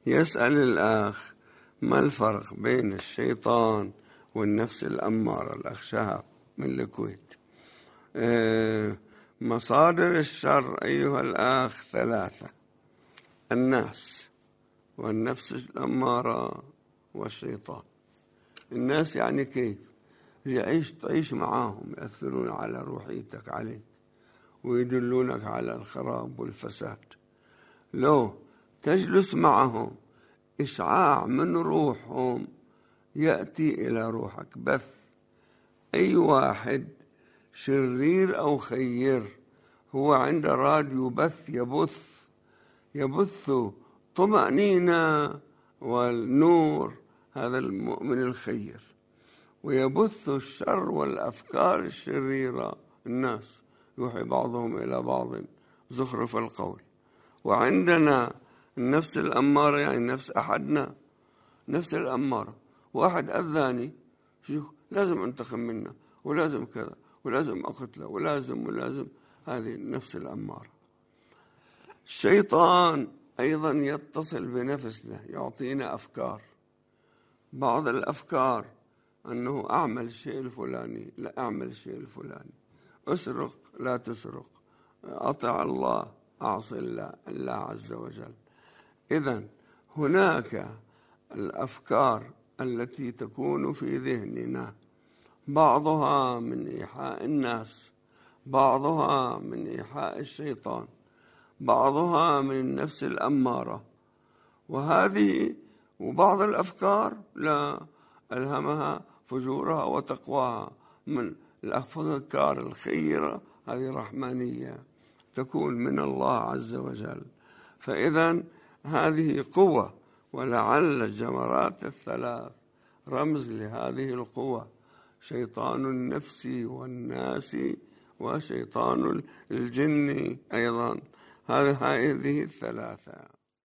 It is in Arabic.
يسأل الأخ ما الفرق بين الشيطان والنفس الأمارة. الأخ شهاب من الكويت. مصادر الشر أيها الأخ 3: الناس والنفس الأمارة والشيطان. الناس يعني كيف؟ تعيش معاهم، يأثرون على روحيتك عليك ويدلونك على الخراب والفساد. لو تجلس معهم إشعاع من روحهم يأتي إلى روحك بث. أي واحد شرير أو خير هو عند راديو بث يبث طمأنينة والنور، هذا المؤمن الخير، ويبث الشر والأفكار الشريرة. الناس يوحي بعضهم إلى بعض زخرف القول. وعندنا النفس الأمارة، يعني نفس أحدنا، نفس الأمارة. واحد أذاني لازم أنتقم منه، ولازم كذا، ولازم أقتله، ولازم. هذه النفس الأمارة. الشيطان أيضا يتصل بنفسنا، يعطينا أفكار. بعض الأفكار أنه أعمل الشيء الفلاني، لا أعمل الشيء الفلاني، أسرق لا تسرق، أطع الله أعصي الله عز وجل. إذن هناك الأفكار التي تكون في ذهننا، بعضها من إيحاء الناس، بعضها من إيحاء الشيطان، بعضها من النفس الأمارة. وبعض الأفكار لا ألهمها فجورها وتقواها، من الأفكار الخيرة هذه رحمانية تكون من الله عز وجل. فإذا هذه قوة، ولعل الجمرات 3 رمز لهذه القوة: شيطان النفس والناس وشيطان الجن أيضا. هذه 3.